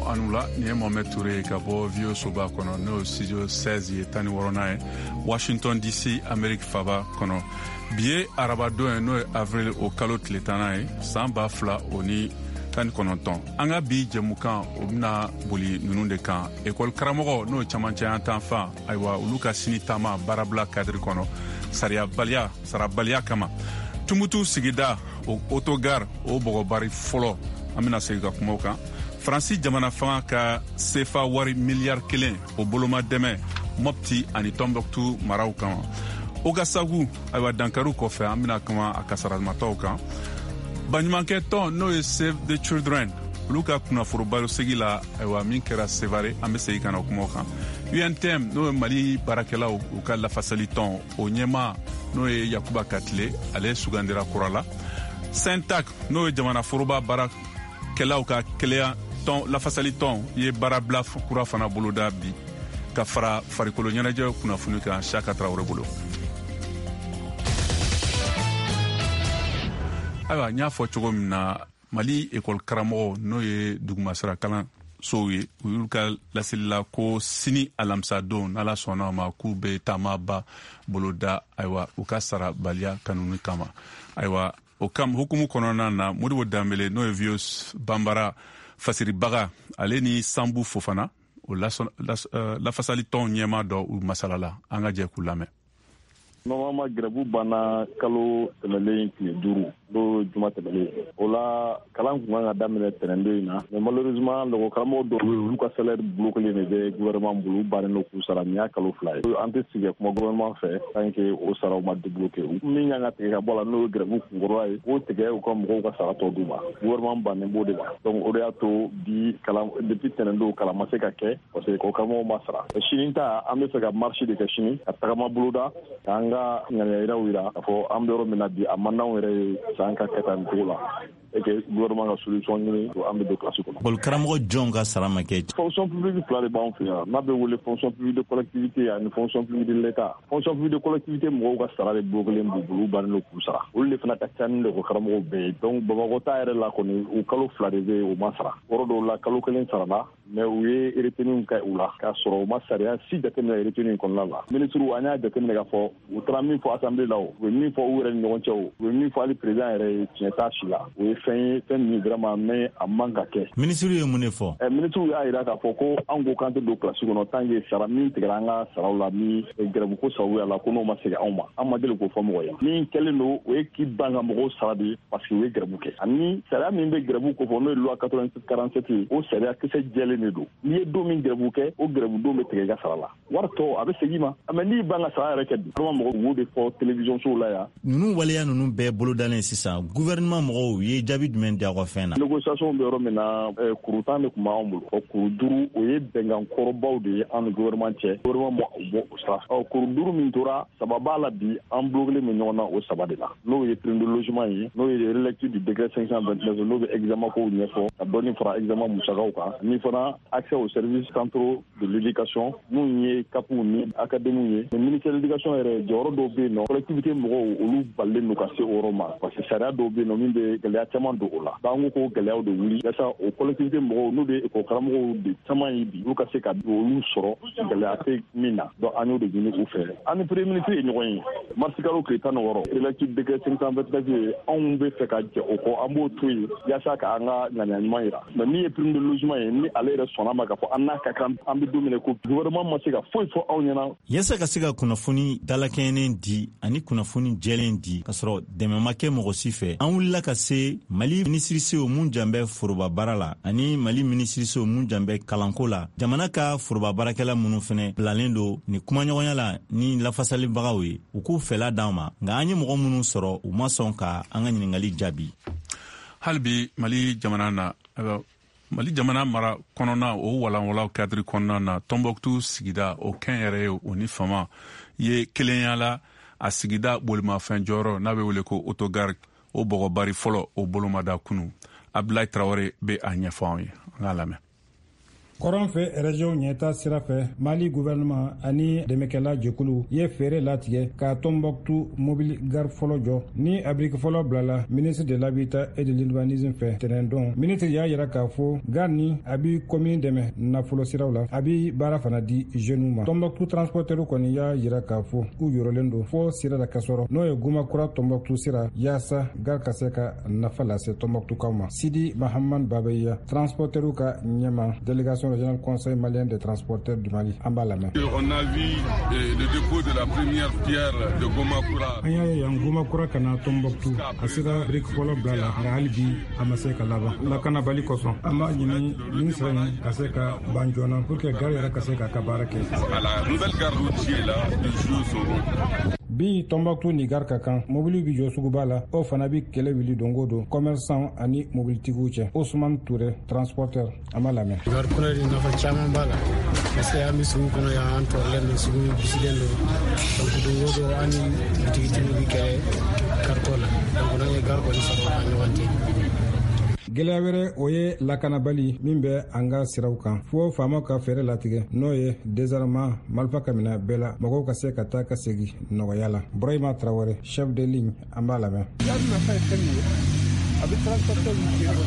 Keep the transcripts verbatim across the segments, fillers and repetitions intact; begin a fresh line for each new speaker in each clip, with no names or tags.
anu la ni ye Mohamed Touré ka bɔ Vio Soba kɔnɔ n'o studio seize ye tan ni wɔɔrɔnan ye Washington D C Amérique faba kɔnɔ. Bi ye arabadon ye n'o ye avril o kalo tile tannan ye san ba fila o ni tan ni kɔnɔntɔn. An ka bi jɛmukan o bɛna boli ninnu de kan. École karamɔgɔ n'o camancɛ yan tan fan ayiwa olu ka sini taama baarabila kadiri kɔnɔ sariyabaliya sarabaliya kama. Tumutu sigida o autogar o bɔgɔbari fɔlɔ an bɛna segin ka kuma o kan. Faransi jamana fanga ka sefa wari miliyari kelen o boloma dɛmɛ Mopti ani Tombouctou maraw kan. Ouagassogou ayiwa dankaru kɔfɛ an bɛna kuma a kasaramatɔw kan. Baɲumankɛ tɔn n'o ye Save the Children olu ka kunnaforobalo segi la ayiwa min kɛra Sevare an bɛ segin ka na kuma o kan. U N T M n'o ye Mali baarakɛlaw u ka lafasali tɔn o ɲɛma n'o ye Yakuba Katile ale sugandira kura la. Sentak n'o ye jamana foroba baarakɛlaw ka kɛlɛya tɔn lafasali tɔn ye baarabila kura fana boloda bi ka fara farikolo ɲɛnajɛ kunnafoni kan Saka Traoré bolo. Ayiwa n y'a fɔ cogo min na Mali école karamɔgɔ n'o ye dugumasira kalansow ye u y'u ka laseli la ko sini alamisa don n'ala sɔnna ma k'u bɛ taamaba boloda ayiwa u ka sara baliya kanuni kama. Ayiwa o kam hukumu kɔnɔna na Modibo Dambele n'o ye Vios Bambara fasiribaga ale ni Sambu Fofana o lafasali tɔn ɲɛma dɔ u masalala an ka jɛ k'u lamɛn.
Normalement grève banna kalo tɛmɛlen tile duuru n'o juma tɛmɛlen o la kalan kun kan ka daminɛ tɛnɛndon in na mais malheureusement lɔgɔkaramɔgɔ dɔw bɛ olu ka salaire bloqué de bɛ gouvernement bolo bannen don k'u sara nin y'a kalo fila ye an tɛ sigi kuma gouvernement fɛ tant que o saraw ma débloqué min kan ka tigɛ ka bɔ la n'o ye grève kunkɔrɔla ye k'o tigɛ u ka mɔgɔw ka sara tɔ d'u ma gouvernement bannen b'o de ma donc o de y'a to bi kalan depuis tɛnɛndon kalan ma se ka kɛ parce que lɔgɔkaramɔgɔw ma sara sini ta an bɛ fɛ ka marche de kɛ sini ka tagama boloda k'an ka ŋaniyaw yira k'a fɔ an bɛ yɔrɔ min na bi a man d'anw yɛrɛ ye san ka kɛ tan nin cogo la et que gouvernement ka solution ɲini an bɛ don classe kɔnɔ. École karamɔgɔ jɔnw ka sara ma kɛ. Fonction publique fila de b'anw fɛ yan n'a bɛ wele fonction publique de collectivité ani fonction publique de l'État. Fonction publique de collectivité mɔgɔw ka sara de bloquélen b'u bolo u bannen don k'u sara olu de fana ka ca ni école karamɔgɔw bɛɛ ye donc Bamakɔ ta yɛrɛ la kɔni u kalo fila de bɛ yen u ma sara yɔrɔ dɔw la kalo kelen sarala mais u ye retenue kɛ u la k'a sɔrɔ u ma sariya si jateminɛ retenue kɔnɔna la ministre an y'a jateminɛ k'a fɔ u taara min fɔ assemblée la o u ye min fɔ u yɛrɛ ni ɲɔgɔn cɛ o u ye min fɔ hali président yɛrɛ ye tiɲɛ t'a si la o ye fɛn ye fɛn min vraiment mais a man ka kɛ. Ministre ye mun de fɔ? Ɛ ministre y'a jira k'a fɔ ko an ko k'an tɛ don classe kɔnɔ tant que sara min tigɛra an ka saraw la ni grève ko sababuya la ko n'o ma segin anw ma an ma deli k'o fɔ mɔgɔ ye min kɛlen don o ye k'i ban ka mɔgɔw sara de parce que u ye grève kɛ ani sariya min bɛ grève ko fɔ n'o ye loi quatre-vingt-sept quarante-sept ye o sariya kisɛ jɛlen de don n'i ye don min grève kɛ o grève don bɛ tigɛ i ka sara la wari tɔ a bɛ segin i ma mais n'i ban ka sara yɛrɛ kɛ bi vraiment mɔgɔw b'o de fɔ télévision sow la yan. Ninnu waleya ninnu bɛɛ bolodalen sisan gouvernement mɔgɔw ye jaabi jumɛn di aw ka fɛn na? Négociation bɛ yɔrɔ min na kuru tan de tun b'anw bolo o kuru duuru o ye bɛnkan kɔrɔbaw de ye an ni gouvernement cɛ gouvernement ma bɔ o sira fɛ kuru duuru min tora saba b'a la bi an bloquélen bɛ ɲɔgɔn na o saba de la n'o ye prime de logement ye n'o ye relecture du décret cinq cent vingt-neuf n'o bɛ examen kow ɲɛfɔ ka dɔɔni fara examen musakaw kan ni fana accès aux services centraux de l'éducation mun ye capuw ni académies ye mais ministère de l'éducation yɛrɛ jɔyɔrɔ dɔw bɛ yen nɔ collectivité mɔgɔw olu balilen don ka se o yɔrɔ ma parce que sariya dɔw bɛ yen nɔ min bɛ gɛlɛya caman don o la an ko ko gɛlɛyaw de wuli yasa o collectivité mɔgɔw n'u de école karamɔgɔw de caman ye bi olu ka se ka olu sɔrɔ gɛlɛya tɛ min na donc an y'o de ɲini u fɛ an ni premier ministre ye ɲɔgɔn ye marisi kalo tile tan ni wɔɔrɔ relecture décret cinq cent vingt-neuf ye anw bɛ fɛ ka jɛ o kɔ an b'o to yen yasa ka an ka ŋaniya ɲuman yira mais min ye prime de logement ye ni ale yɛrɛ sɔnna ma k'a fɔ an n'a ka kan an bɛ don min ko gouvernement ma se ka foyi fɔ anw ɲɛna. Yasa ka se ka kunnafoni dalakɛɲɛnen di ani kunnafoni jɛlen di ka sɔrɔ dɛmɛ ma kɛ mɔgɔ si fɛ an wulila ka se Mali minisirisew mun jan bɛ foroba baara la ani Mali minisirisew mun jan bɛ kalanko la jamana ka foroba baarakɛla minnu fɛnɛ bilalen don ni kumaɲɔgɔnya la ni lafasalibagaw ye u k'u fɛla d'an ma nka an ye mɔgɔ minnu sɔrɔ u ma sɔn ka an ka ɲiningali jaabi. Halibi Mali jamana na Mali jamana mara kɔnɔna o walanwalaw kadiri kɔnɔna na Tombouctou sigida o kɛn yɛrɛ ye o ni fama ye kelenya la a sigida bolimafɛn jɔyɔrɔ n'a bɛ wele ko autogar o bɔgɔbari fɔlɔ o bolomada kunu Abdoulaye Traoré bɛ a ɲɛfɔ anw ye an k'a lamɛn.
Kɔrɔn fɛ région ɲɛta sira fɛ Mali gouvernement ani dɛmɛkɛla jɛkulu ye fɛɛrɛ latigɛ ka Tombouctou mobile gare fɔlɔ jɔ ni a brique fɔlɔ bilala ministre de l'habitat et de l'urbanisme fɛ tɛnɛndon. Ministre y'a yira k'a fɔ gare ni a bi commune dɛmɛ nafolo siraw la a bi baara fana di jeunes ma. Tombouctou transporteur kɔni y'a yira k'a fɔ k'u yɔrɔlen don fɔ sira la ka sɔrɔ n'o ye Gumakura Tombouctou sira yaasa gare ka se ka nafa lase Tombouctou ma. Sidi Mahamman Babeya transporteur ka ɲɛma délégation régional conseil malien des transporteurs du Mali en bas la main.
On a vu eh, le dépôt de la première pierre de Gomakura.
Anya ya Gomakura kana Tombouctou asira brique folo blala nga halibi amase ka laba la kana bali koson ama nyini ministre ni kaseka banjona pour que gare yara kaseka ka barake.
À la nouvelle gare routière là de jour son rôle.
Bi Tombouctou ni gare ka kan mobili bi jo sugu bala o fana bi kele wili dongo do commerçant ani mobilitigiw cɛ Ousmane Touré transporteur ama la main.
Gare kuna di nafa caman b'a la parce que an bɛ sugu kɔnɔ yan an tɔɔrɔlen don sugu bisilen don donc dongo do an ni bitigitigiw bi kɛlɛ kariko la donc n'an ye gare kɔni sɔrɔ a ɲɔgɔn tɛ.
Gɛlɛya wɛrɛ o ye lakanabali min bɛ an ka siraw kan fo faamaw ka fɛɛrɛ latigɛ n'o ye désarmement marifa ka minɛ bɛɛ la mɔgɔw ka se ka taa ka segin nɔgɔya la. Burahima Traoré chef de ligne an b'a lamɛn.
Gare nafa ye fɛn min ye a bɛ transporteur min kɛ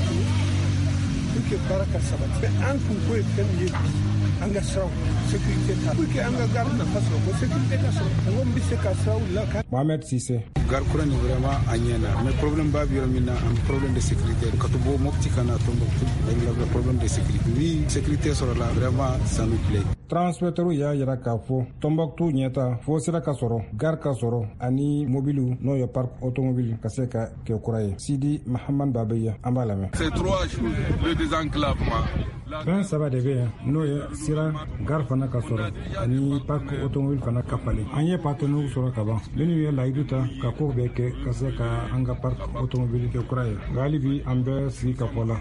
pour que baara ka sabati mais an kun ko ye fɛn min ye bi an ka siraw sécurité ta pour que an ka gare nafa sɔrɔ ko sécurité ka sɔrɔ mɔgɔ min bɛ se ka siraw lakana.
Mohamed Cissé.
Gare kura ni vraiment a ɲɛna mais problème b'a bi yɔrɔ min na an problème de sécurité ka to bɔ Mopti kana Tombouctou il y a problème de sécurité ni sécurité sɔrɔ la vraiment ça nous plaît.
Transporteur y'a yira k'a fɔ Tombouctou ɲɛta fo sira ka sɔrɔ gare ka sɔrɔ ani mobiliw n'o ye parc automobile ka se ka kɛ kura ye. Sidi Mahamman Babeya an b'a lamɛn.
C'est trois choses le désenclavement.
Fɛn saba de bɛ yan n'o ye sira gare fana ka sɔrɔ ani parc automobile fana ka falen. An ye partenaires sɔrɔ ka ban minnu ye layidu ta ka ko bɛɛ kɛ ka se ka an ka parc automobile kɛ kura ye nka hali bi an bɛ sigi ka fɔ la.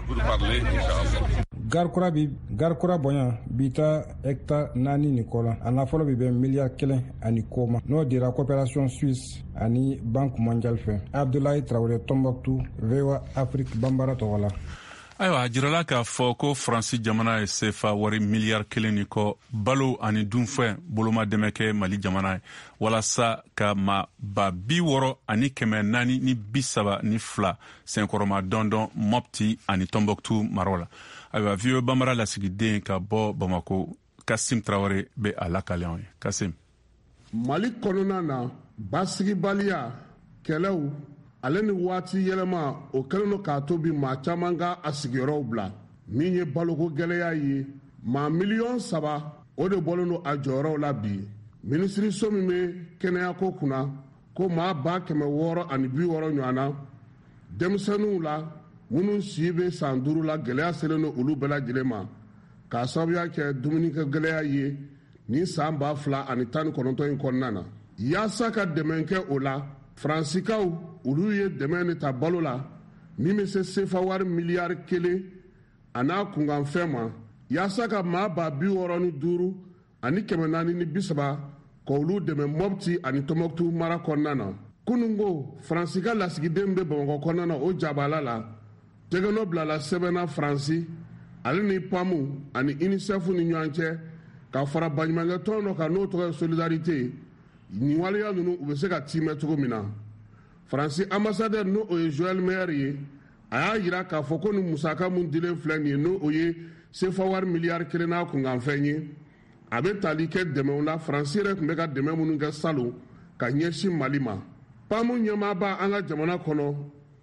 Gare kura bi gare kura bonya bi taa hectare naani ni kɔ la a nafolo bi bɛn miliyari kelen ani kɔ ma n'o dira coopération suisse ani banque mondiale fɛ. Abdoulaye Traoré Tombouctou V O A Afrique Bambara tɔgɔ la.
Ayiwa a jirala k'a fɔ ko Faransi jamana ye sefa wari miliyari kelen ni kɔ balo ani dunfɛn boloma dɛmɛ kɛ Mali jamana ye walasa ka ma ba bi wɔɔrɔ ani kɛmɛ naani ni bi saba ni fila senkɔrɔma dɔndɔn Mopti ani Tombouctou maraw la. Ayiwa V O A Bambara lasigiden ka bɔ Bamako Kasim Traoré bɛ a lakale anw ye. Kasim.
Mali kɔnɔna na basigibaliya kɛlɛw ale ni waati yɛlɛma o kɛlen do k'a to bi maa caman ka a sigiyɔrɔw bila min ye baloko gɛlɛya ye maa miliyɔn saba o de bɔlen do a jɔyɔrɔw la bi minisiriso min bɛ kɛnɛyako kunna ko maa ba kɛmɛ wɔɔrɔ ani bi wɔɔrɔ ɲɔgɔn na denmisɛnninw la minnu si bɛ san duuru la gɛlɛya selen do olu bɛɛ lajɛlen ma k'a sababuya kɛ dumunikɛ gɛlɛya ye ni san ba fila ani tan ni kɔnɔntɔn in kɔnɔna na yaasa ka dɛmɛ kɛ o la Faransikaw olu ye dɛmɛ ni ta balo la min bɛ se sefa wari miliyari kelen a n'a kunkanfɛn ma yaasa ka maa ba bi wɔɔrɔ ni duuru ani kɛmɛ naani ni bi saba ka olu dɛmɛ Mopti ani Tombouctou mara kɔnɔna na kunungo Faransi ka lasigiden bɛ Bamakɔ kɔnɔna na o jabala la tɛgɛnɔ bilala sɛbɛnna Faransi ale ni pamu ani UNICEF ni ɲɔgɔn cɛ ka fara baɲumankɛ tɔn dɔ kan n'o tɔgɔ ye solidarité nin waleya ninnu u bɛ se ka timɛ cogo min na Faransi ambassadeur n'o o ye Joël Meyer ye a y'a yira k'a fɔ ko ni musaka mun dilen filɛ nin ye n'o o ye sefa wari miliyari kelen n'a kunkanfɛn ye a bɛ tali kɛ dɛmɛw la Faransi yɛrɛ tun bɛ ka dɛmɛ minnu kɛ salon ka ɲɛsin Mali ma pamu ɲɛmaaba an ka jamana kɔnɔ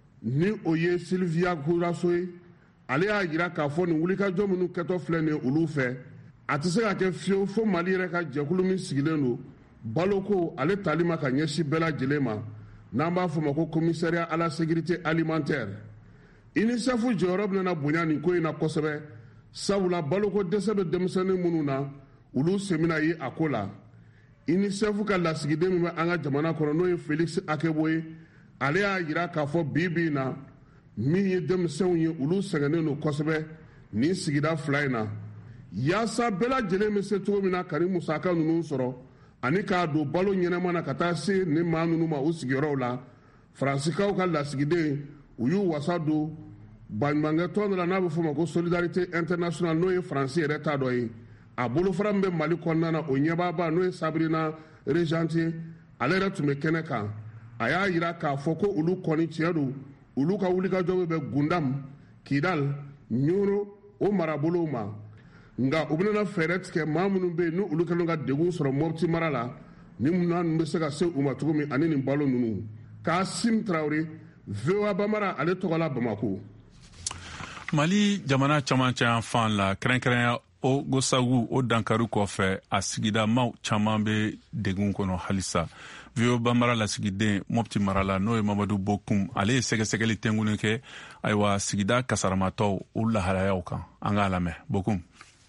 ni o ye Sylvia Gourasso ye ale y'a yira k'a fɔ nin wulikajɔ minnu kɛtɔ filɛ nin ye olu fɛ a tɛ se ka kɛ fiyewu fo Mali yɛrɛ ka jɛkulu min sigilen don baloko ale tali ma ka ɲɛsin bɛɛ lajɛlen ma n'an b'a fɔ ma ko commissariat à la sécurité alimentaire UNICEF jɔyɔrɔ bɛna bonya nin ko in na kosɛbɛ sabula baloko dɛsɛ bɛ denmisɛnnin minnu na olu sen bɛna ye a ko la UNICEF ka lasigiden min bɛ an ka jamana kɔnɔ n'o ye Félix Akebo ye ale y'a yira k'a fɔ bi bi in na min ye denmisɛnw ye olu sɛgɛnnen don kosɛbɛ nin sigida fila in na yaasa bɛɛ lajɛlen bɛ se cogo min na ka nin musaka ninnu sɔrɔ ani k'a don balo ɲɛnɛma na ka taa se nin maa ninnu ma u sigiyɔrɔw la Faransikaw ka lasigiden u y'u wasa don baɲumankɛ tɔn dɔ la n'a bɛ fɔ o ma ko solidarité internationale n'o ye faransi yɛrɛ ta dɔ ye a bolofara min bɛ mali kɔnɔna na o ɲɛbaaba n'o ye sabrina regentier ale yɛrɛ tun bɛ kɛnɛ kan a y'a yira k'a fɔ ko olu kɔni tiɲɛ don olu ka wulikajɔ bɛ gundam kidal ɲoro o marabolow ma nka u bɛna fɛɛrɛ tigɛ maa minnu bɛ yen ni olu kɛlen ka degun sɔrɔ mɔpti mara la ni munna ninnu bɛ se ka se u ma cogo min ani nin balo ninnu Kassim Traoré V O A Bambara ale tɔgɔ la Bamako.
Mali jamana camancɛ yan fan la kɛrɛnkɛrɛnya o gosagu o dankari kɔfɛ a sigidamaw caman bɛ degun kɔnɔ halisa. V O A Bambara lasigiden Mopti mara la n'o ye Mamadu Bokum ale ye sɛgɛsɛgɛli tɛngunin kɛ ayiwa sigida kasaramatɔw u lahalayaw kan an k'a lamɛn Bokum.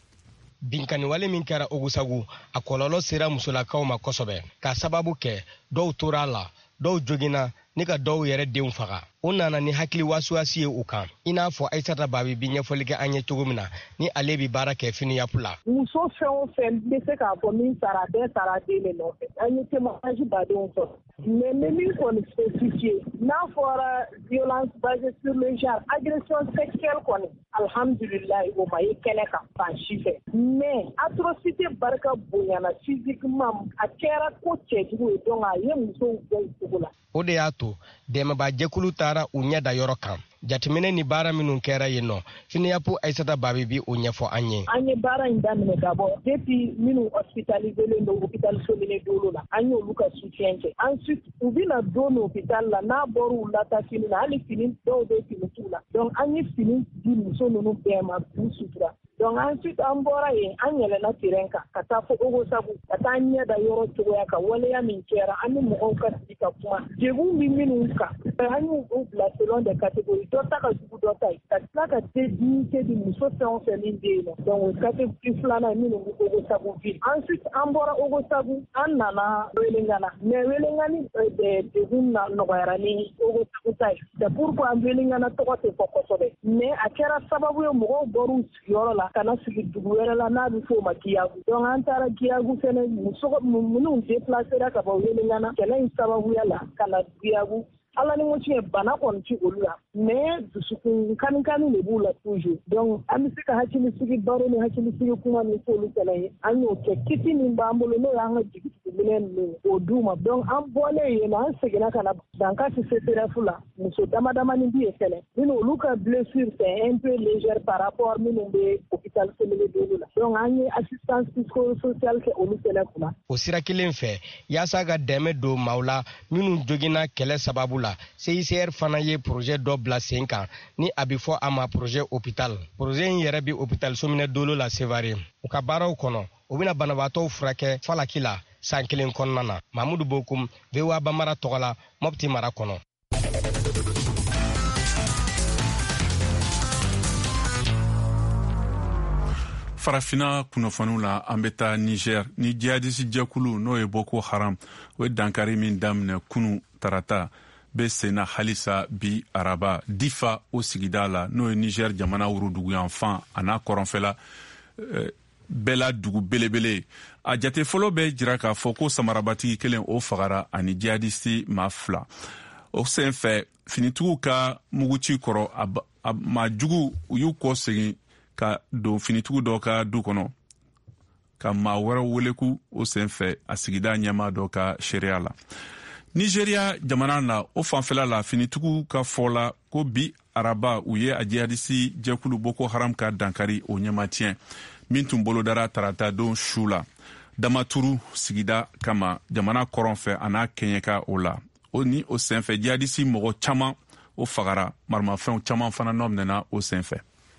Binkaniwale min kɛra Ogusagu a kɔlɔlɔ sera musolakaw ma kosɛbɛ ka sababu kɛ dɔw tora la dɔw jogina ni ka dɔw yɛrɛ denw faga o nana ni hakili wasuwasi ye u kan i n'a fɔ Aïssata Babi bi ɲɛfɔli kɛ an ye cogo min na ni ale bi baara kɛ finiyapu la
muso fɛn o fɛn bɛ se k'a fɔ min sara bɛɛ sara den de nɔfɛ an ye témoignage badenw sɔrɔ mais ni min kɔni spécifié n'a fɔra violence basée sur le genre agression sexuelle kɔni alhamdulilayi o ma ye kɛnɛ kan fan si fɛ mais atrocité barika bonyana physiquement a kɛra ko cɛjugu ye donc a ye musow bɛɛ cogo la
o de y'a to dɛmɛba jɛkulu taara u ɲɛ da yɔrɔ kan jateminɛ ni baara minnu kɛra yen nɔ finiyapu Aïssata Babi bi o ɲɛfɔ an ye
an ye baara in daminɛ d'abord depuis minnu hospitaliselen don hôpital Somine Dolo la an y'olu ka soutien kɛ ensuite u bɛna don hôpital la n'a bɔra u lata fini na hali fini dɔw bɛ fini t'u la donc an ye fini di muso ninnu bɛɛ ma k'u sutura donc ensuite an bɔra yen an yɛlɛnna terrain kan ka taa fɔ Ogosagu ka taa ɲɛ da yɔrɔ cogoya kan waleya min kɛra an ni mɔgɔw ka sigi ka kuma degun min minnu kan an y'u bila selon des catégories dɔ ta ka jugu dɔ ta ye ka tila ka se dignité di muso fɛn o fɛn min bɛ yen nɔ donc catégorie filanan minnu bɛ Ogosagu ville ensuite an bɔra Ogosagu an nana Welengana mais Welengani degun na nɔgɔyara ni Ogosagu ta ye c'est pourquoi Welengana tɔgɔ tɛ fɔ kosɛbɛ mais a kɛra sababu ye mɔgɔw bɔr'u sigiyɔrɔ la kana sigi dugu wɛrɛ la n'a bɛ fɔ o ma Kiyagu donc an taara Kiyagu fɛnɛ muso minnu déplacera ka bɔ Welengana kɛlɛ in sababuya la ka na Kiyagu ala ni ŋo tiɲɛ bana kɔni ti olu la mais dusukun kanikani de b'u la toujours donc an bɛ se ka hakilisigi baro ni hakilisigi kuma min f'olu fɛnɛ ye an y'o kɛ kiti min b'an bolo n'o y'an ka jigitigiminɛ ninnu o d'u ma donc an bɔlen yen nɔ an seginna ka na dankasi C P R F la muso dama damani bi yen fɛnɛ minnu olu ka blessure c'est un peu légère par rapport minnu bɛ hôpital Somine Dolo la donc an ye assistance psychosociale kɛ olu fɛnɛ kunna
o sira kelen fɛ yaasa ka dɛmɛ don maaw la minnu jogina kɛlɛ sababu la C I C R fana ye projet dɔ bila sen kan ni a bɛ fɔ a ma projet hôpital projet in yɛrɛ bɛ hôpital Somine Dolo la Sevare u ka baaraw kɔnɔ u bɛna banabaatɔw furakɛ falaki la san kelen kɔnɔna na Mamudu Bokum V O A Bambara tɔgɔ la Mopti mara kɔnɔ.
Farafina kunnafoniw la an bɛ taa Niger ni jihadisi jɛkulu n'o ye Boko Haram o ye dankari min daminɛ kunu tarata bɛ senna halisa bi araba difa o sigida la n'o ye Niger jamana wurudugu yan fan a n'a kɔrɔnfɛla bɛɛ la dugu belebele a jate fɔlɔ bɛ jira k'a fɔ ko samarabatigi kelen o fagara ani jihadisi maa fila o sen fɛ finitigiw ka muguci kɔrɔ a maa jugu u y'u kɔ segin ka don finitigiw dɔ ka du kɔnɔ ka maa wɛrɛ weleku o sen fɛ a sigida ɲɛma dɔ ka seereya la Nigeria jamana na o fanfɛla la finitigiw ka fɔ la ko bi araba u ye a jihadisi jɛkulu Boko Haram ka dankari o ɲɛmatiɲɛ min tun bolodara tarata don su la Damaturu sigida kama jamana kɔrɔn fɛ a n'a kɛɲɛka o la o ni o senfɛ jihadisi mɔgɔ caman o fagara marimafɛnw caman fana nɔminɛna o senfɛ.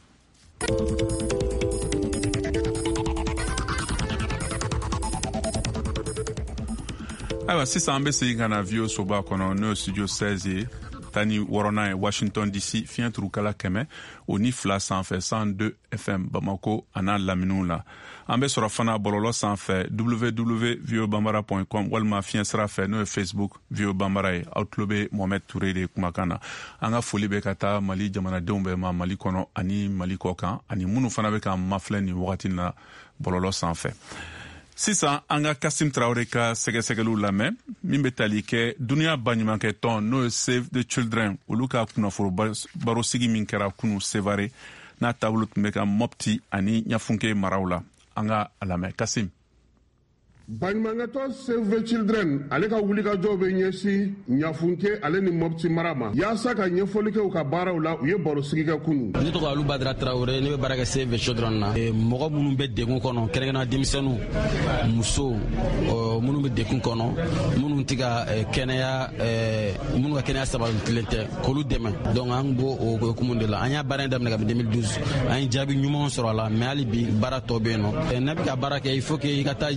Ayiwa sisan an bɛ segin ka na V O A soba kɔnɔ n'o ye studio seize ye tani wɔɔrɔnan ye Washington D C fiɲɛ turukala kɛmɛ o ni fila sanfɛ cent deux F M Bamako a n'a laminiw la an bɛ sɔrɔ fana bɔlɔlɔ sanfɛ w w w point v o bambara point com walima fiɲɛ sira fɛ n'o ye Facebook V O Bambara ye aw tulo bɛ Mohamed Touré de kumakan na an ka foli bɛ ka taa Mali jamanadenw bɛɛ ma Mali kɔnɔ ani Mali kɔ kan ani minnu fana bɛ ka mafilɛ nin wagati na bɔlɔlɔ sanfɛ sisan an ka Kasim Traoré ka sɛgɛsɛgɛliw lamɛn min bɛ tali kɛ duniya baɲumankɛ tɔn n'o ye Save the Children olu ka kunnafolo barosigi min kɛra kunu Sevare n'a taabolo tun bɛ ka Mopti ani Ɲafunke maraw la. An ka a lamɛn Kasim.
Baɲumankɛtɔn Save the Children ale ka wulikajɔ bɛ ɲɛsin Ɲafunke ale ni Mopti mara ma yaasa ka ɲɛfɔli kɛ u ka baaraw la u ye barosigi kɛ kunu.
Ne tɔgɔ Alu Badara Traoré, ne bɛ baara kɛ Save the Children na. Mɔgɔ minnu bɛ degun kɔnɔ kɛrɛnkɛrɛnnenya denmisɛnninw, musow minnu bɛ degun kɔnɔ, minnu tɛ ka kɛnɛya minnu ka kɛnɛya sabatilen tɛ k'olu dɛmɛ. Donc an b'o o hukumu de la. An y'a baara in daminɛ kabini deux mille douze. An ye jaabi ɲumanw sɔrɔ a la mais hali bi baara tɔ bɛ yen nɔ. N'a bɛ ka baara kɛ il faut que i ka taa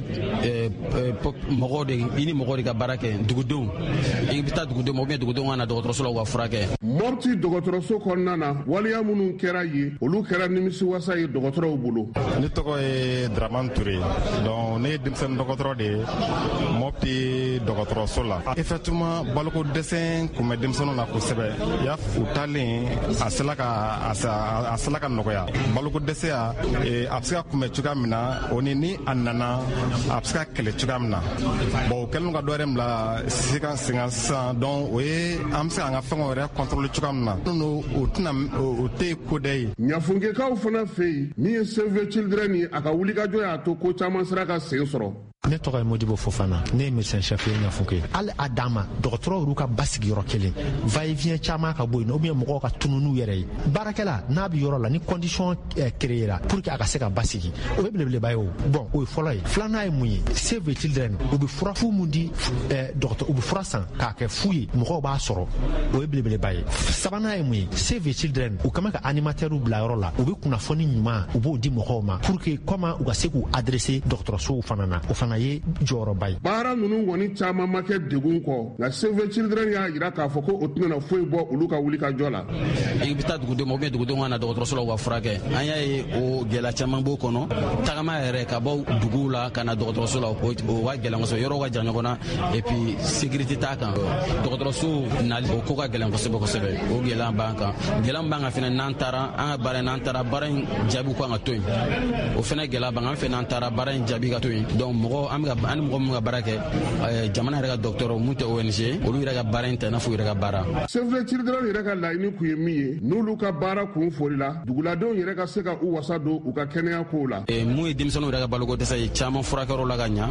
mɔgɔw de i ni mɔgɔw de ka baara kɛ dugudenw i bɛ taa dugudenw ma ou bien dugudenw ka na dɔgɔtɔrɔso la u ka furakɛ.
Mopti dɔgɔtɔrɔso kɔnɔna na waliya minnu kɛra yen olu kɛra nimisiwasa ye dɔgɔtɔrɔw bolo.
Ne tɔgɔ ye Dramane Touré, donc ne ye denmisɛnnin dɔgɔtɔrɔ de ye Mopti dɔgɔtɔrɔso la. Effectivement baloko dɛsɛ kun bɛ denmisɛnninw na kosɛbɛ y'a u talen a sela ka a sela ka nɔgɔya. Baloko dɛsɛ a bɛ se ka kunbɛn cogoya min na o ni ni a nana a bɛ se ka kɛlɛ cogoya min na. Bon o kɛlen ka dɔ wɛrɛ bila sisan sisan sisan donc o ye an bɛ se an ka fɛnw yɛrɛ contrôler cogoya min na. O tɛna o tɛ ko dɛ ye.
Ɲafunkekaw fana fɛ yen min ye Save the Children ye a ka wulikajɔ y'a to ko caman sera ka sen sɔrɔ.
Ne tɔgɔ ye Modibo Fofana, ne ye médecin chef ye Ɲafunke. Hali a dan ma dɔgɔtɔrɔw y'u ka basigi yɔrɔ kelen va et vient caman ka bɔ yen ou bien mɔgɔw ka tunu n'u yɛrɛ ye. Baarakɛla n'a bɛ yɔrɔ la ni condition créée la pour que a ka se ka basigi o ye belebeleba ye o. Bon o ye fɔlɔ ye. Filanan ye mun ye Save the Children u bɛ fura fu mun di dɔgɔtɔrɔ u bɛ fura san k'a kɛ fu ye mɔgɔw b'a sɔrɔ o ye belebeleba ye. Sabanan ye mun ye Save the Children u ka kan ka animateurs bila yɔrɔ la u bɛ kunnafoni ɲuman u b'o di mɔgɔw ma pour que comment u ka se k'u adresser dɔgɔtɔrɔsow fana na o fana ye jɔyɔrɔba ye.
Baara ninnu kɔni caman ma kɛ degun kɔ nka Save the Children y'a jira k'a fɔ ko o tɛna foyi bɔ olu ka wulikajɔ la.
I bɛ taa dugudenw ma ou bien dugudenw ka na dɔgɔtɔrɔso la u ka furakɛ. An y'a ye o gɛlɛya caman b'o kɔnɔ tagama yɛrɛ ka bɔ duguw la ka na dɔgɔtɔrɔso la o ka gɛlɛn kosɛbɛ yɔrɔw ka jan ɲɔgɔn na et puis sécurité t'a kan dɔgɔtɔrɔso nali o ko ka gɛlɛn kosɛbɛ kosɛbɛ o gɛlɛya b'an kan gɛlɛya b'an kan fɛnɛ n'an taara an ka baara n'an taara baara in jaabi kan ka to yen o fɛnɛ gɛlɛya b'an kan fɛ n'an taara baara in jaabi ka to yen donc mɔgɔ an bɛ ka an ni mɔgɔ minnu ka baara kɛ jamana yɛrɛ ka docteur mun tɛ O N G olu yɛrɛ ka baara in tɛ n'a fɔ u yɛrɛ ka baara.
Save the Children yɛrɛ ka laɲini kun ye min ye n'olu ka baara kun foli la duguladenw yɛrɛ ka se ka u wasa don u ka kɛnɛya kow la.
Mun ye denmisɛnninw yɛrɛ ka baloko dɛsɛ ye caman furakɛyɔrɔ la ka ɲa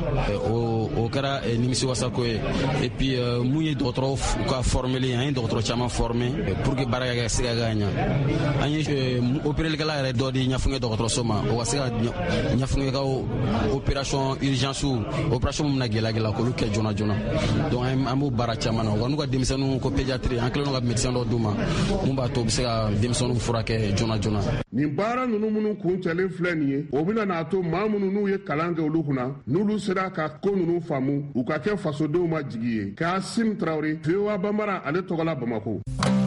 o o kɛra nimisiwasa ko ye et puis mun ye dɔgɔtɔrɔw ka formeli an ye dɔgɔtɔrɔ caman former pour que baara ka se ka ɲa an ye opérelikɛla yɛrɛ dɔ di Ɲafunke dɔgɔtɔrɔso ma o ka se ka Ɲafunke ka opération urgence opération mun na gɛlɛya gɛlɛya k'olu kɛ joona joona donc an b'o baara caman na wa n'u ka denmisɛnninw ko pédiatrie an kɛlen don ka médecin dɔ d'u ma mun b'a to u bɛ se ka denmisɛnninw furakɛ joona joona.
Nin baara ninnu minnu kun cɛlen filɛ nin ye o bɛna n'a to maa minnu n'u ye kalan kɛ olu kunna n'olu sera ka ko ninnu faamu u ka kɛ fasodenw ma jigi ye. Kasim Traoré, V O A Banbara ale tɔgɔ la Bamako.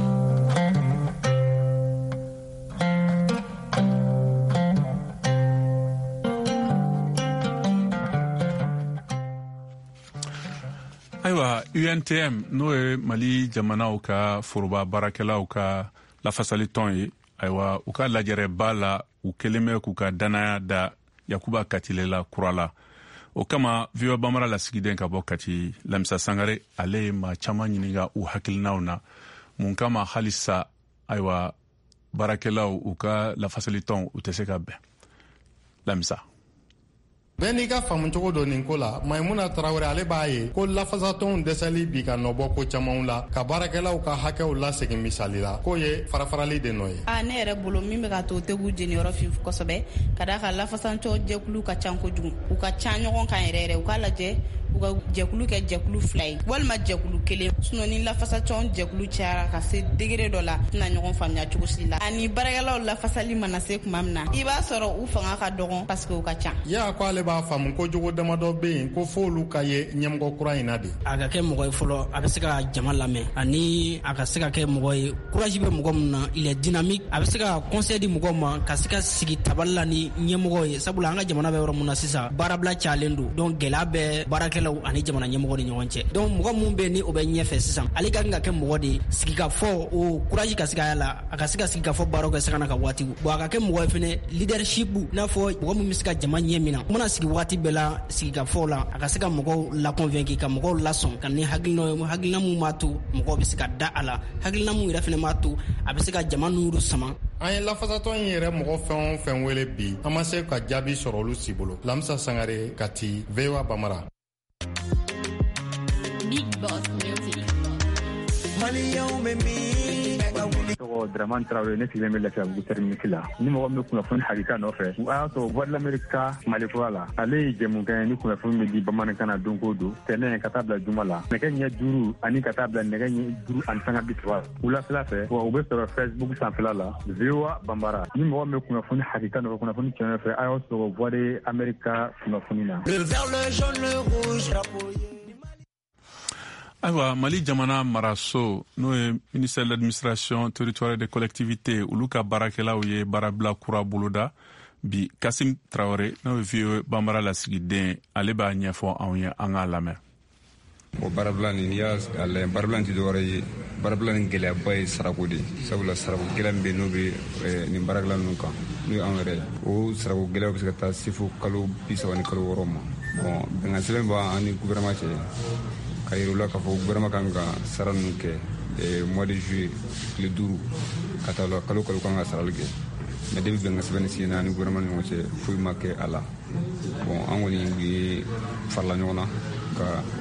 Ayiwa U N T M n'o ye Mali jamanaw ka foroba baarakɛlaw ka lafasali tɔn ye ayiwa u ka lajɛrɛba la u kelen bɛ k'u ka danaya da Yakuba Katile la kura la o kama V O A Banbara lasigiden ka bɔ Kati Lamisa Sangare ale ye maa caman ɲininka u hakilinaw na mun kama halisa ayiwa baarakɛlaw u ka lafasali tɔn u tɛ se ka bɛn Lamisa.
Bɛɛ n'i ka faamucogo dɔ nin ko la Maimuna Tarawele ale b'a ye ko lafasatɔnw dɛsɛli bi ka nɔbɔ ko camanw la ka baarakɛlaw ka hakɛw lasegin misali la k'o ye farafarali de nɔ ye. A ne yɛrɛ bolo min bɛ ka to tɛ k'u jeniyɔrɔ fin kosɛbɛ ka d'a ka lafasatɔn jɛkulu ka ca kojugu u ka ca ɲɔgɔn kan yɛrɛ yɛrɛ u k'a lajɛ u ka jɛkulu kɛ jɛkulu fila ye walima jɛkulu kelen sinon ni lafasatɔn jɛkulu cayara ka se degré dɔ la tɛna ɲɔgɔn faamuya cogo si la ani baarakɛlaw lafasali mana se tuma min na i b'a sɔrɔ u fanga ka dɔgɔn parce que u ka ca. Y'a ko ale b'a faamu ko jogo damadɔ bɛ yen ko f'olu ka ye ɲɛmɔgɔ kura in na de.
A ka kɛ mɔgɔ ye fɔlɔ a bɛ se ka jama lamɛn ani a ka se ka kɛ mɔgɔ ye courage bɛ mɔgɔ min na il est dynamique a bɛ se ka conseil di mɔgɔw ma ka se ka sigi tabali la ni ɲɛmɔgɔ ye sabula an ka jamana bɛ yɔrɔ min na sisan baarabila cayalen don donc gɛlɛya bɛ baarakɛlaw baarakɛlaw ani jamana ɲɛmɔgɔ ni ɲɔgɔn cɛ donc mɔgɔ mun bɛ ni o bɛ ɲɛfɛ sisan ale ka kan ka kɛ mɔgɔ de sigi ka fɔ o courage ka sigi a la a ka se ka sigi ka fɔ baaraw kɛ se ka na ka waati bon a ka kɛ mɔgɔ ye fɛnɛ leadership n'a fɔ mɔgɔ min bɛ se ka jama ɲɛ mina u mana sigi waati bɛɛ la sigi ka fɔ la a ka se ka mɔgɔw la convaincre ka mɔgɔw lasɔn ka ni hakilina hakilina mun b'a to mɔgɔw bɛ se ka da a la hakilina mun yɛrɛ fɛnɛ b'a to a bɛ se ka jama nuru sama.
An ye lafasatɔ in yɛrɛ mɔgɔ fɛn o fɛn wele bi an ma se ka jaabi sɔrɔ olu si bolo. Lamsa Sangare, Kati, V O A Bamara.
Big Boss Music.
tɔgɔ Dramane Traoré ne sigilen bɛ Lafiyabugu terminus la ni mɔgɔ min bɛ kunnafoni hakika nɔfɛ o y'a sɔrɔ Voix de l'Amérique Malifura la ale ye jɛmukan ye ni kunnafoni bɛ di bamanankan na don o don tɛnɛ ka taa bila juma la nɛgɛ ɲɛ duuru ani ka taa bila nɛgɛ ɲɛ duuru ani sanga bi saba wulafɛla fɛ wa u bɛ sɔrɔ Facebook sanfɛla la V O A Bambara ni mɔgɔ min bɛ kunnafoni hakika nɔfɛ kunnafoni tiɲɛ nɔfɛ a y'o sɔrɔ Voix de l'Amérique kunnafoni na.
Le vert, le jaune, le rouge, drapeau.
ayiwa mali jamana maraso n'o ye ministère de l'administration territoriale des collectivités olu ka baarakɛlaw ye baarabila kura boloda bi Kasim Traoré n'o ye V O A Bambara lasigiden ale b'a ɲɛfɔ anw ye an k'a lamɛn.
o baarabila nin n'i y'a lajɛ baarabila tɛ dɔwɛrɛ ye baarabila nin gɛlɛyaba ye sarako de sabula sarako gɛlɛya min bɛ yen n'o bɛ nin baarakɛla ninnu kan n'o ye anw yɛrɛ ye o sarako gɛlɛyaw bɛ se ka taa se fo kalo bi saba ni kalo wɔɔrɔ ma bon bɛnkan sɛbɛn b'an ni gouvernement cɛ ka yir'u la k'a fɔ gouvernement kan ka sara ninnu kɛ mois de juillet tile duuru ka taa la kalo kalo kan ka sarali kɛ mais depuis bɛnkan sɛbɛn signé ni gouvernement ni ɲɔgɔn cɛ foyi ma kɛ a la bon an kɔni ye farala ɲɔgɔn na ka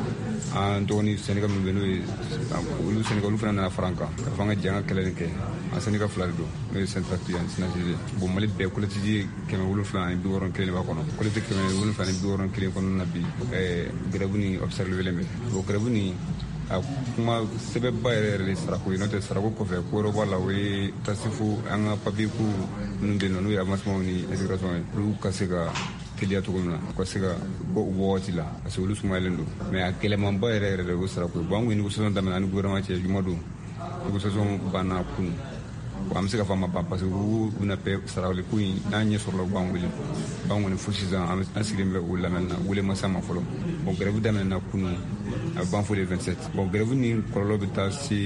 an dɔgɔni syndicat min bɛ n'o ye olu syndicat olu fana nana fara an kan ka fɔ an ka jɛ an ka kɛlɛ nin kɛ an syndicat fila de don n'o ye syndicat yan sinasiri bon mali bɛɛ collectivité kɛmɛ wolonfila ani bi wɔɔrɔ kelen de b'a kɔnɔ collectivité kɛmɛ wolonfila ani bi wɔɔrɔ kelen kɔnɔna na bi grève ni observé len bɛ o grève ni a kuma sɛbɛnba yɛrɛ yɛrɛ de sarako ye n'o tɛ sarako kɔfɛ ko wɛrɛ b'a la o ye tasi fo an ka papier ko minnu bɛ yen nɔ n'o ye avancement ni intégration ye olu ka se ka teliya cogo min na u ka se ka bɔ u bɔ waati la parce que olu sumayalen don mais a gɛlɛmanba yɛrɛ yɛrɛ de o sarako ye bon an ko négociation daminɛ ni gouvernement cɛ juma don négociation banna kunu bon an bɛ se ka fɔ a ma ban parce que u bɛna bɛɛ sarali ko in n'an ɲɛ sɔrɔla u b'an wele b'an kɔni fo sisan an sigilen bɛ o lamɛnni na wele ma s'a ma fɔlɔ bon grève daminɛna kunu a bɛ ban fo le vingt-sept bon grève ni kɔlɔlɔ bɛ taa se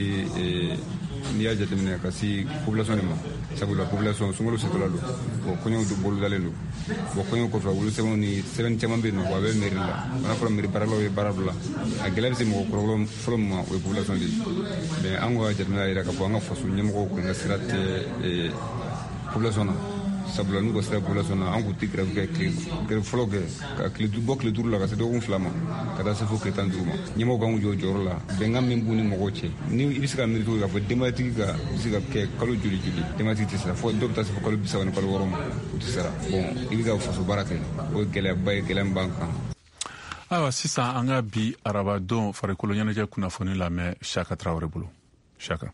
n'i y'a jateminɛ ka se population de ma sabula population sunkalo setɔla don bon kɔɲɔw de bolodalen don bon kɔɲɔw kɔfɛ wolo sɛbɛnw ni sɛbɛnni caman bɛ yen nɔ a bɛ mairie la n'a fɔra mairie baaralaw ye baara dɔ la a gɛlɛya bɛ se mɔgɔ kɔrɔlɔ fɔlɔ min ma o ye population de ye mais an ka jateminɛ y'a jira k'a fɔ an ka faso ɲɛmɔgɔw kɔni ka sira tɛ population na sabula n'u ka sira population na an kun tɛ grève kɛ grève fɔlɔ kɛ ka tile bɔ tile duuru la ka se dɔgɔkun fila ma ka taa se fo tile tan duuru ma ɲɛmɔgɔw kan k'u jɔ o jɔyɔrɔ la bɛnkan min b'u ni mɔgɔw cɛ ni i bɛ se ka miiri cogo k'a fɔ denbayatigi ka bɛ se ka kɛ kalo joli joli denbayatigi tɛ sara fo dɔw bɛ taa se fo kalo bi saba ni kalo wɔɔrɔ ma u tɛ sara bon i bɛ ka faso baara kɛ o ye gɛlɛyaba ye gɛlɛya min b'an kan.
ayiwa sisan an ka bi arabadon farikolo ɲɛnajɛ kunnafoni lamɛn Saka Traoré bolo Saka.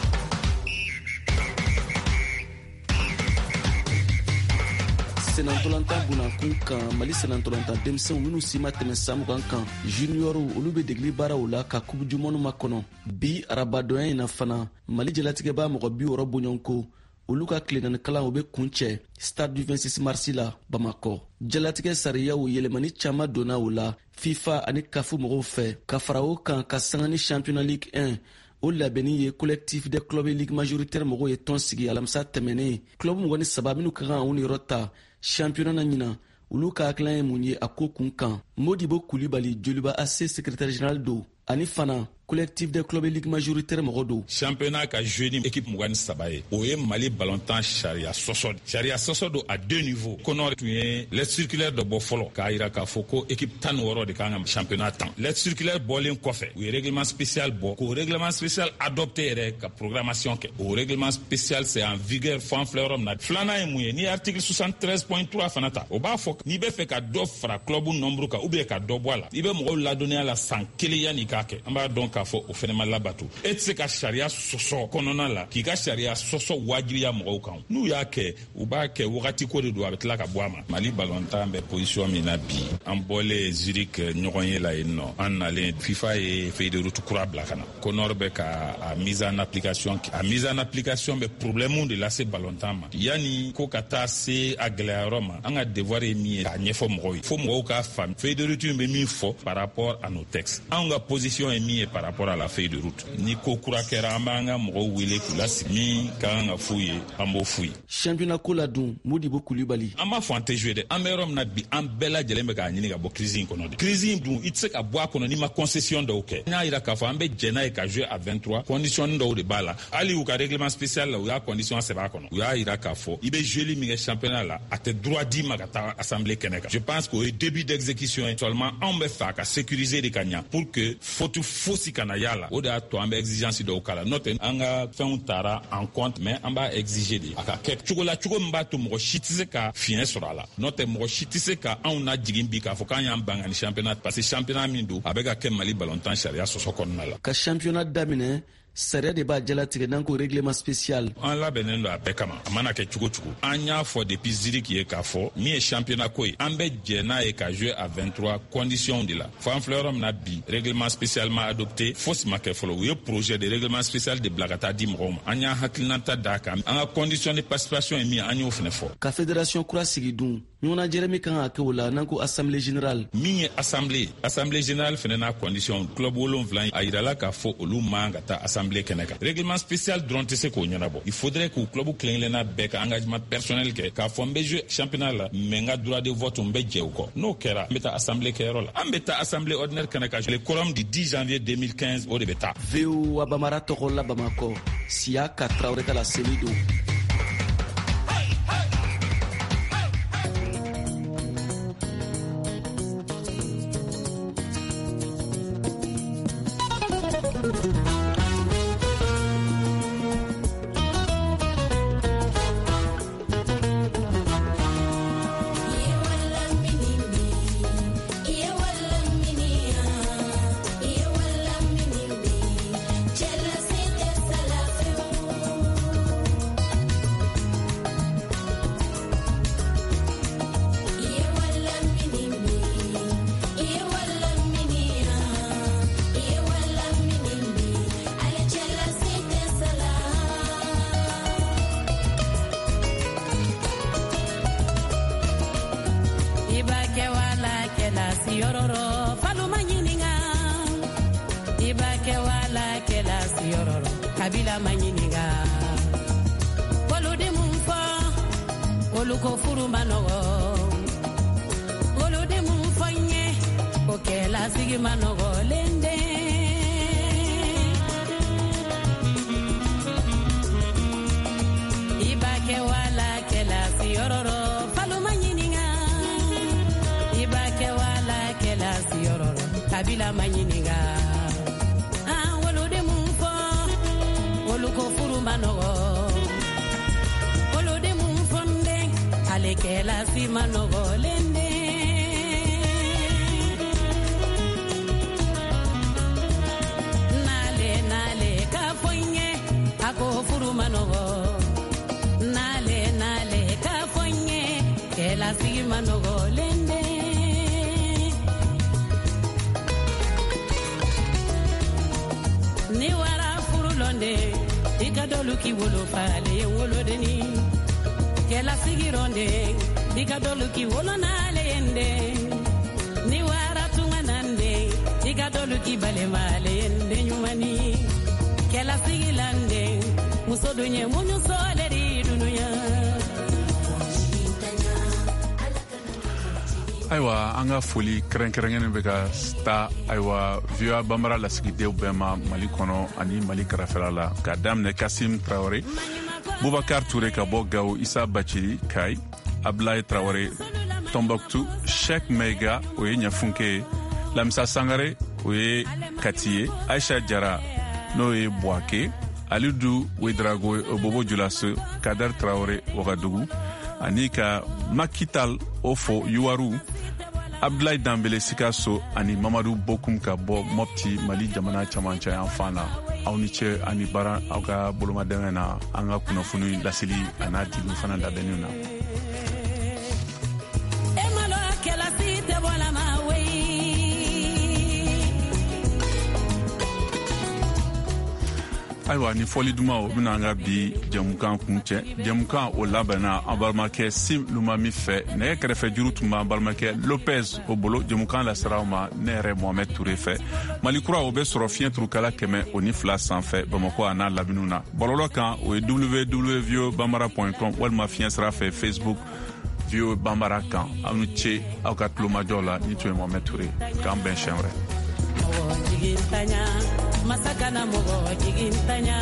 senantolantan bunakun kan mali senantolantan denmisɛnw minnu si ma tɛmɛ san mugan kan juniɔrw olu be degeli baaraw la ka kubu jumɔnu makɔnɔ bi arabadɔnya in na fana mali jɛlatigɛba mɔgɔ bi wɔrɔ boɲɔn ko olu ka tilenani kalan o be kun cɛ stade du vingt-six mars la bamakɔ jɛlatigɛ sariyaw yɛlɛmani caaman donna o la fifa ani kafu mɔgɔw fɛ ka fara o kan ka sanga ni championnat ligue un o labɛnni ye collectif des clubs ligue majoritaire mɔgɔw ye tɔn sigi alamisa tɛmɛnen club mɔgɔ ni saba minnu ka kan u niyɔrɔ ta championnat na ɲina olu ka hakilan ye mun ye a ko kun kan modibo kulibali joliba ac secrétaire général do ani fana collectif des clubs ligue majoritaire mɔgɔ do
championnat ka joué ni équipe mugan ni saba ye o ye mali ballontan sariya sɔsɔ de sariya sɔsɔ do à deux niveaux kɔnɔ tun ye lettre circulaire dɔ bɔ fɔlɔ k'a yira k'a fɔ ko équipe tan ni wɔɔrɔ de kan ka championnat tan lettre circulaire bɔlen kɔfɛ u ye règlement spécial bɔ k'o règlement spécial adopté yɛrɛ ka programmation kɛ o règlement spécial c'est en vigueur fo an filɛ yɔrɔ min na filanan ye mun ye ni article soixante-treize point trois fana ta o b'a fɔ n'i bɛ fɛ ka dɔ fara club nombre kan ou bien ka dɔ bɔ a la i bɛ mɔgɔw ladɔnniya la san kelen yanni i k'a kɛ an b'a dɔn k'a fɔ o fɛnɛ ma labato. E tɛ se ka sariya sɔsɔ kɔnɔna la k'i ka sariya sɔsɔ wajibiya mɔgɔw kan. N'u y'a kɛ u b'a kɛ wagati ko de don a bɛ tila ka bɔ a ma. Mali ballontan bɛ position min na bi an bɔlen Zurich ɲɔgɔn ye la yen nɔ an nalen FIFA ye feuille de route kura bila ka na. Konor bɛ ka a mise en application a mise en application bɛ problème de lase ballontan ma. Yani ko ka taa se a gɛlɛyayɔrɔ ma an ka devoir ye min ye k'a ɲɛfɔ mɔgɔw ye. Fo mɔgɔw k'a faamu feuille de route bɛ min fɔ par rapport à nos textes. An ka position ye min ye par rapport à la feuille de route. Ni ko kura kɛra an b'an ka mɔgɔw wele k'u lasigi min ka kan ka f'u ye an b'o f'u ye.
Championnat ko la dun Modibo Coulibaly.
An b'a fɔ an tɛ jouer dɛ. An bɛ yɔrɔ min na bi an bɛɛ lajɛlen bɛ k'a ɲini ka bɔ crise in kɔnɔ de. Crise in dun i tɛ se ka bɔ a kɔnɔ n'i ma concession dɔw kɛ. N y'a jira k'a fɔ an bɛ jɛ n'a ye ka jouer à vingt-trois condition dɔw de b'a la. Hali u ka règlement spécial la u y'a condition sɛbɛn a kɔnɔ. U y'a jira k'a fɔ i bɛ jouer min kɛ championnat la a tɛ droit d'i ma ka taa assemblée kɛnɛ kan. Je pense qu'au début d'exécution ye seulement anw bɛ fɛ a ka sécuriser de ka ɲa pour que faute fosi kana y'a la. O de y'a to an bɛ exigence dɔw k'a la. N'o tɛ an ka fɛnw taara en compte mais an b'a exiger de a ka kɛ cogo la cogo min b'a to mɔgɔ si tɛ se ka fiɲɛ sɔrɔ a la. N'o tɛ mɔgɔ si tɛ se ka anw na jigin bi k'a fɔ k'an y'an ban ka ni championnat parce que championnat min don a bɛ ka kɛ Mali ballontan sariya sɔsɔ kɔnɔna la.
Ka championnat daminɛ sariya de b'a jalatigɛ n'an ko règlement spécial.
An labɛnnen don a bɛɛ kama a mana kɛ cogo cogo an y'a fɔ depuis Zurich ye k'a fɔ min ye championnat ko ye an bɛ jɛ n'a ye ka jouer à vingt-trois conditions de la fo an filɛ yɔrɔ min na bi règlement spécial ma adopté fosi ma kɛ fɔlɔ u ye projet de règlement spécial de bila ka taa di mɔgɔw ma an y'an hakilinata d'a kan an ka condition de participation ye min an y'o fɛnɛ fɔ.
Ka fédération kura sigi dun ɲɔgɔnnajɛrɛ min kan ka kɛ o la n'an ko assemblée générale.
Min ye assemblée assemblée générale fɛnɛ n'a condition club wolonwula a yirala k'a fɔ olu man ka taa assemblée kɛnɛ kan. Règlement spécial dɔrɔn tɛ se k'o ɲɛnabɔ. Il faudrait k'u club kelen-kelenna bɛɛ ka engagement personnel kɛ k'a fɔ n bɛ jouer championnat la mais n ka droit de vote n bɛ jɛ o kɔ. N'o kɛra an bɛ taa assemblée kɛyɔrɔ la an bɛ taa assemblée ordinaire kɛnɛ kan le quorum du dix janvier deux mille quinze o de bɛ taa.
V O A Bamara tɔgɔ la Bamakɔ Siaka Traoré ka la seli don.
kabila manyininga woludi mumfa woluko furu manogo woludi mumfanye okela sigi manogo lende ibake wala kela siyororo falu manyininga ibake wala kela siyororo kabila manyininga ko furu manogo olode mum fonde alekela si manogo lende nale nale ka fonye ako furu manogo nale nale ka fonye kela si manogo lende ni wara furu londe Dikadolu ki wolo fale wolo deni kela sigironde dikadolu ki wolo nale ende ni wara tunganande dikadolu ki bale male ende nyumani kela sigilande musodunye munyu soleri dunuya.
Aywa an ka foli kɛrɛnkɛrɛnnen bɛ ka taa aywa V O A Bambara lasigidenw bɛɛ ma Mali kɔnɔ ani Mali kɛrɛfɛla la ka daminɛ Kasim Traoré, Boubacar Touré ka bɔ Gao, Issa Bachiri Kayi, Ablaye Traoré Tombouctou, Cheikh Meiga o ye Ɲafunke ye, Lamisa Sangare o ye Kati ye, Aïcha Jara n'o ye Bouaké, Alidou Ouedraogo o Bobo Dioulasso, Kader Traoré Ouagadougou ani ka Makital Ofo Yuwaru Abdoulaye Dambele Sikaso ani Mamadou Bokoum ka bɔ Mopti Mali jamana camancɛ yan fan na aw ni cɛ ani baara aw ka bolomadɛmɛ na an ka kunnafoni laseli a n'a dili fana labɛnni na. Ayiwa ni fɔli duman o bɛna an ka bi jɛmukan kun cɛ jɛmukan o labɛnna an balimakɛ Sim Lumami fɛ nɛgɛ kɛrɛfɛ juru tun b'an balimakɛ Lopez o bolo jɛmukan lasera ma ne yɛrɛ Mohamed Touré fɛ Mali kura o bɛ sɔrɔ fiɲɛ turukala kɛmɛ o ni fila sanfɛ Bamakɔ a n'a laminiw na bɔlɔlɔ kan o ye w w w point v o bambara point com walima fiɲɛ sira fɛ Facebook V O Bambara kan aw ni ce aw ka tulomajɔ la ni tun ye Mohamed Touré k'an bɛn siɲɛ wɛrɛ. Masakana mogo jigintanya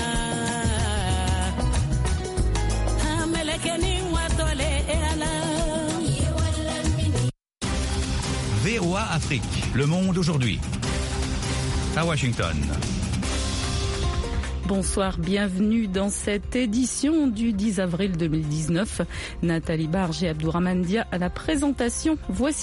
Amelekeni watole eala
V O A Afrique, le monde aujourd'hui. À Washington.
Bonsoir, bienvenue dans cette édition du dix avril deux mille dix-neuf. Nathalie Barge et Abdourahmane Dia à la présentation. Voici